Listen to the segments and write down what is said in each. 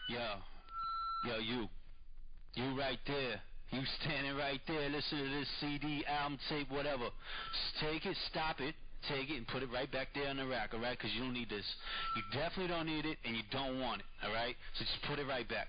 Yo, yo, you right there. You standing right there. Listen to this CD, album, tape, whatever. Take it, stop it, take it, and put it right back there on the rack, all right? Because you don't need this. You definitely don't need it, and you don't want it, all right? So just put it right back.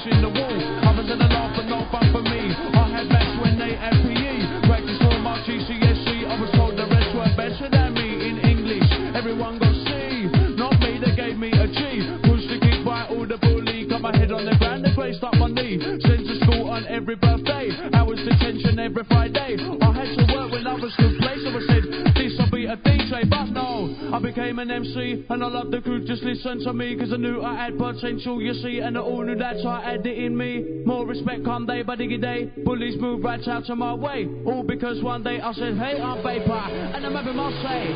facing the wall. Others had a laugh but no fun for me. I had max when they had PE. Practice for my GCSE. I was told the rest were better than me in English. Everyone got C, not me, they gave me a G. Pushed the kick by all the bully. Got my head on the ground, they braced up my knee. Sent to school on every birthday. Hours detention every Friday. I had to work when others could play, so I said, this'll be a DJ, but no. I became an MC, and I loved the crew, just listen to me, cause I knew I had potential, you see, and I all knew that I had it in me. More respect come day by diggy day. Bullies move right out of my way. All because one day I said, hey, I'm Vapor, and I'm having my say.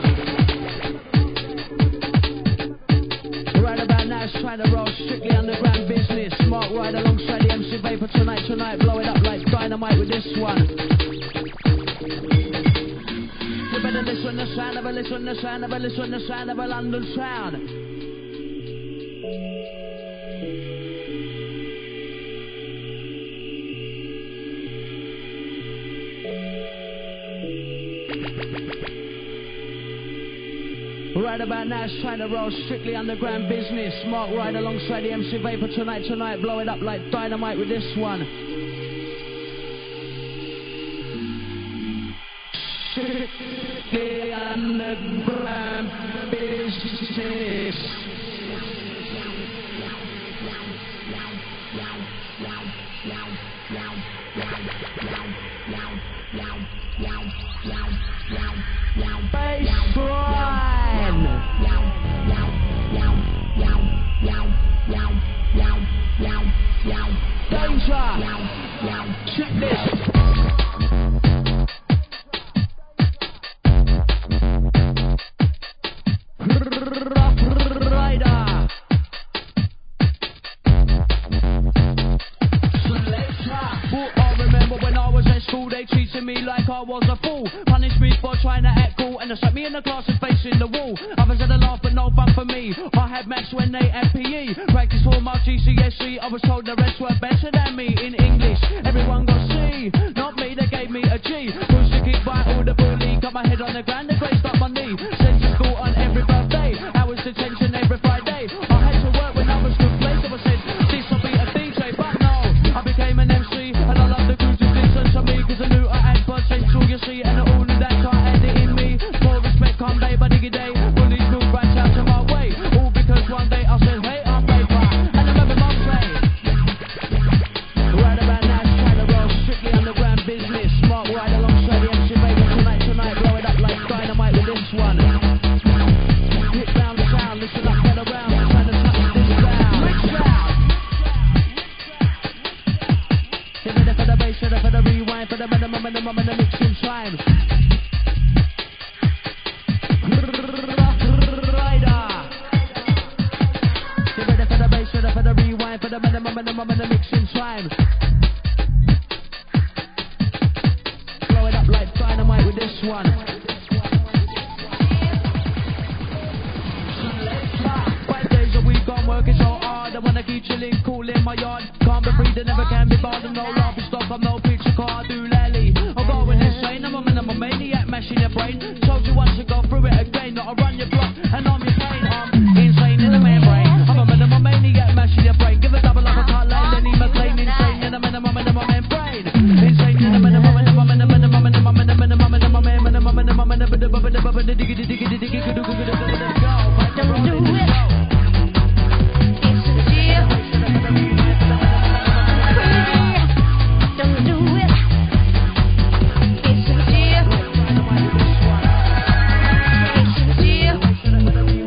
Right about now, it's trying to roll strictly underground business. Smart ride alongside the MC Vapor tonight, blow it up like dynamite with this one. You better listen the sound of a, listen the sound of a, listen the sound of a London sound. Right about now, it's trying to roll strictly underground business. Smart ride alongside the MC Vapor tonight, blow it up like dynamite with this one. Strictly underground business. Check this. They treated me like I was a fool. Punished me for trying to act cool, and they sat me in the class and facing the wall. Others had a laugh but no fun for me. I had maths when they had PE. Practice for my GCSE. I was told the rest were better than me in English. Everyone got C, not me, they gave me a G. Pushed the kick by all the bully. Got my head on the ground, they braced up my knee. Sent to school on every birthday. Hours detention every Friday. I had to work when others could play, so I said, this'll be a DJ, but no. I became an MC, and I love the crew to listen to me, cause I knew I had potential, you see, and I all knew that I had it in me. More respect come day by diggy day. Bullies move right out of my way. All because one day I said, hey, I'm Vapor, and I'm having my say. Right about now, it's trying to roll strictly underground business. Smart ride alongside the MC Vapor tonight, blow it up like dynamite with this one. Hit round the sound, listen up, get around, trying to touch this sound. Which sound? Get ready for the bass, ready for the rewind, for the minimum and the mixing time. Get ready for the bass, ready for the rewind, for the minimum and the mixing time. Blow it up like dynamite with this one. 5 days a week I'm working so hard. I wanna keep chilling, cool in my yard. Can't be breathing, never can be bothered. No laughing stock, I'm no picture car, I do lally. I'm going insane, I'm a maniac, mashing your brain. Told you once to go through it again. Not to run your block and I'm your pain. I'm insane in the main brain. I'm a maniac, mashing your brain. Give a double up a cut like Lenny McLean. Insane in the minimum brain. Insane in the minimum don't do it. It's sincere.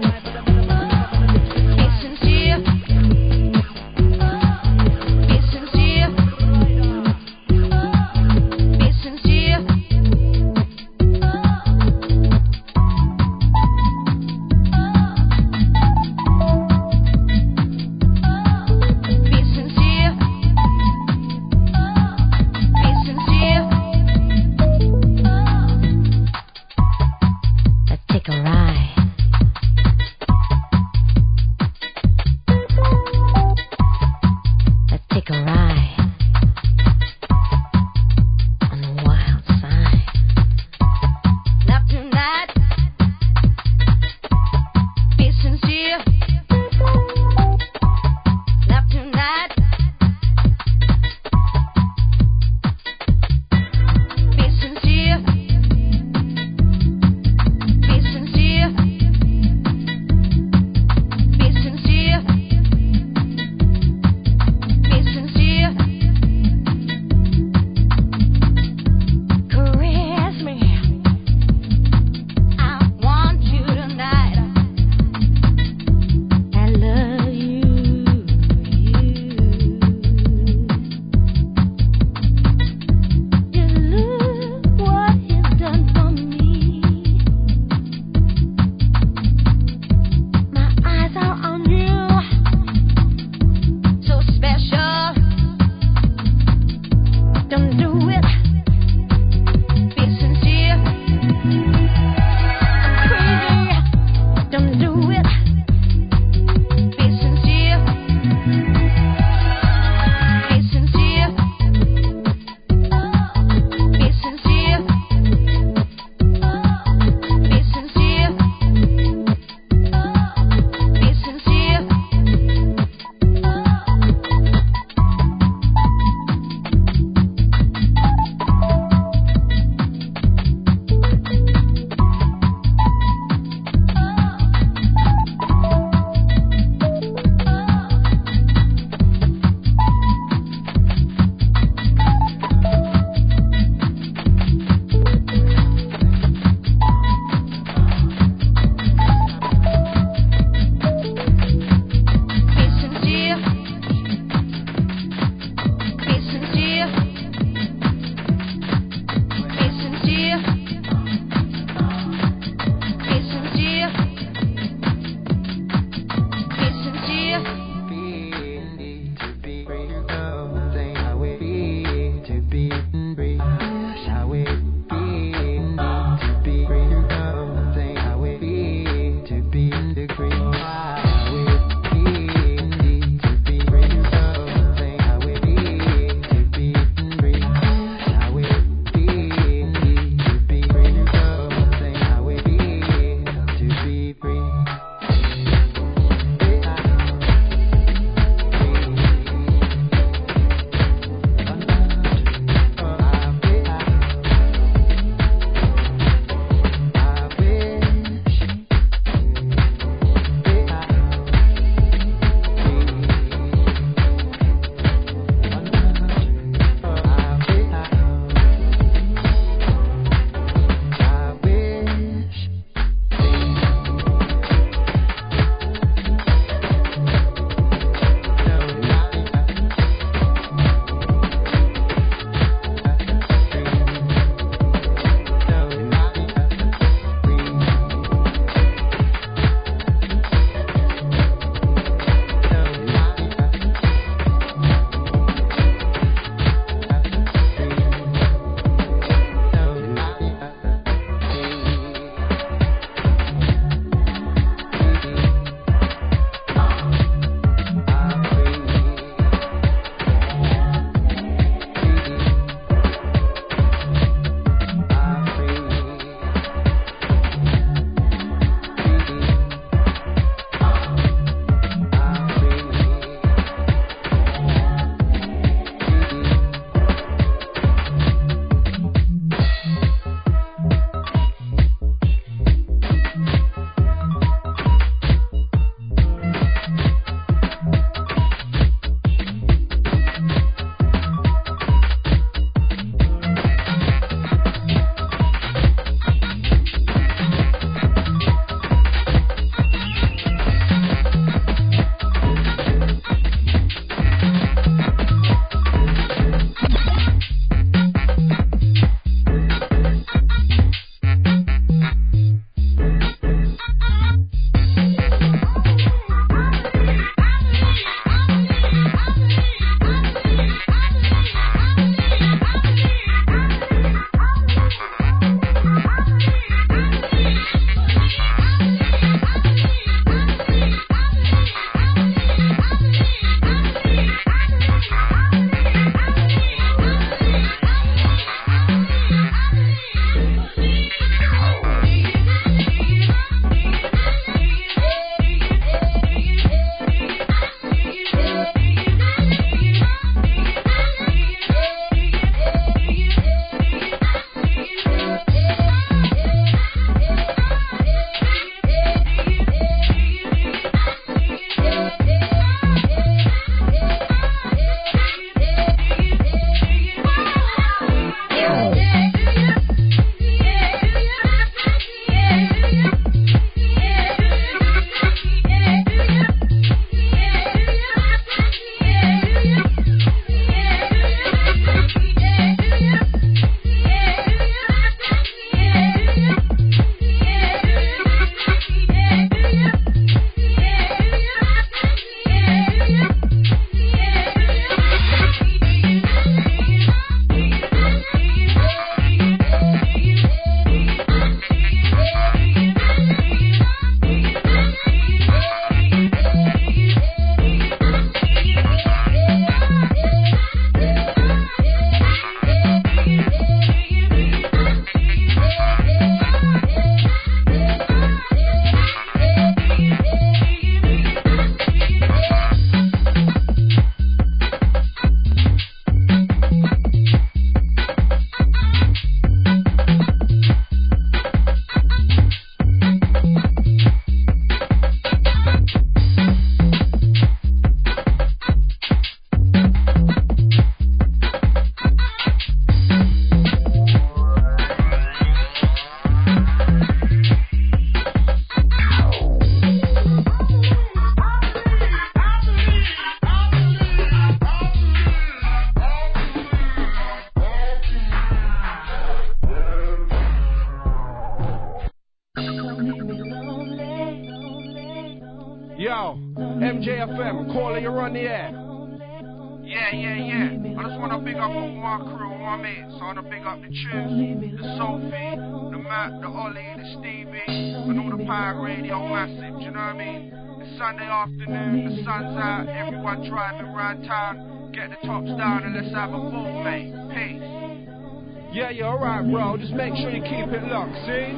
Caller, you're on the air. Yeah. I just want to big up all my crew, my mates. I want to big up the Tunes, the Sophie, the Matt, the Ollie, the Stevie, and all the Pirate Radio Massive, you know what I mean? It's Sunday afternoon, the sun's out, everyone driving around town. Get the tops down and let's have a ball, mate. Peace. Yeah, alright, bro. Just make sure you keep it locked, see?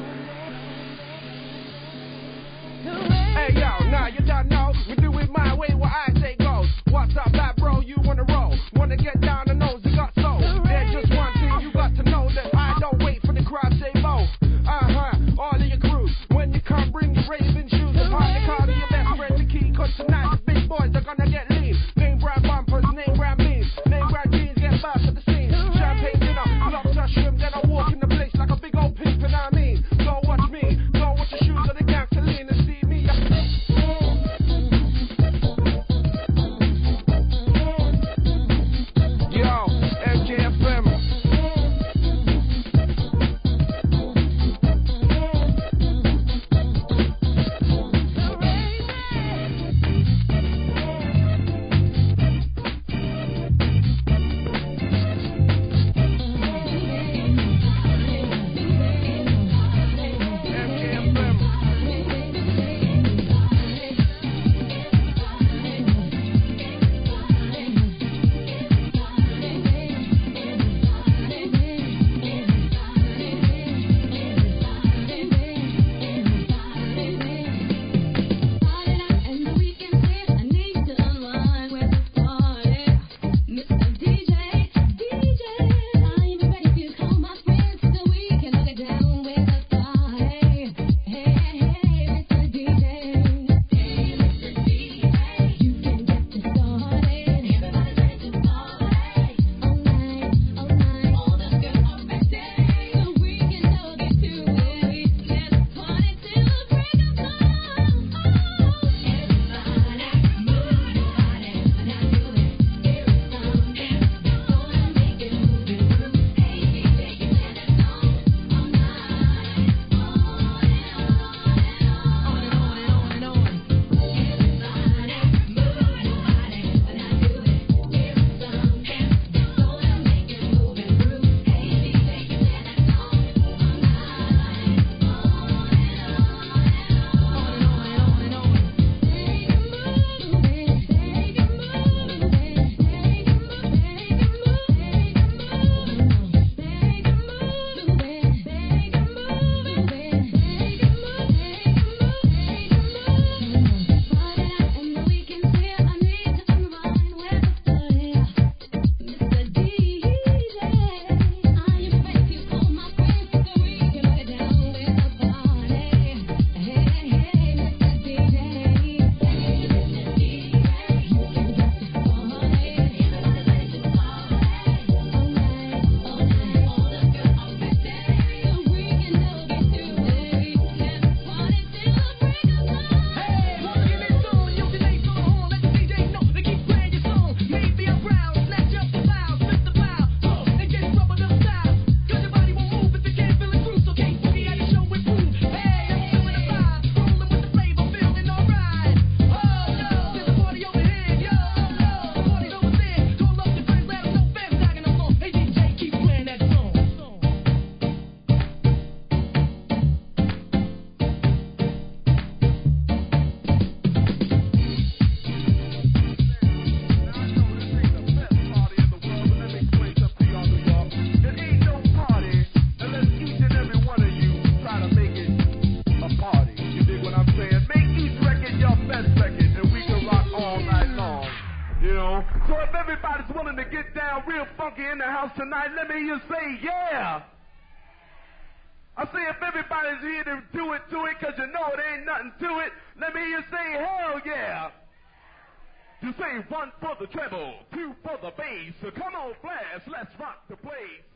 Hey, yo, now you don't know. We do it my way, what I say goes. What's up, bad bro? You wanna roll? Wanna get down the nose, you got soul. There's just one thing you got to know, that I don't wait for the crowd, say mo. All of your crew. When you come, bring your raving shoes. The party car to your best friend, the key. Cause tonight the big boys are gonna get lean. Name brand bumpers, name brand memes. Name brand jeans, get back at the scene. Champagne dinner, lobster shrimp, then I walk in the place like a big old pimp, and I mean, go watch me, go watch the shoes of the gangster lean and see me. Yo, MJFM. Tonight, let me hear you say, yeah. I say if everybody's here to do it, cause you know it ain't nothing to it, let me hear you say, hell yeah. You say 1 for the treble, 2 for the bass, so come on, blast, let's rock the place.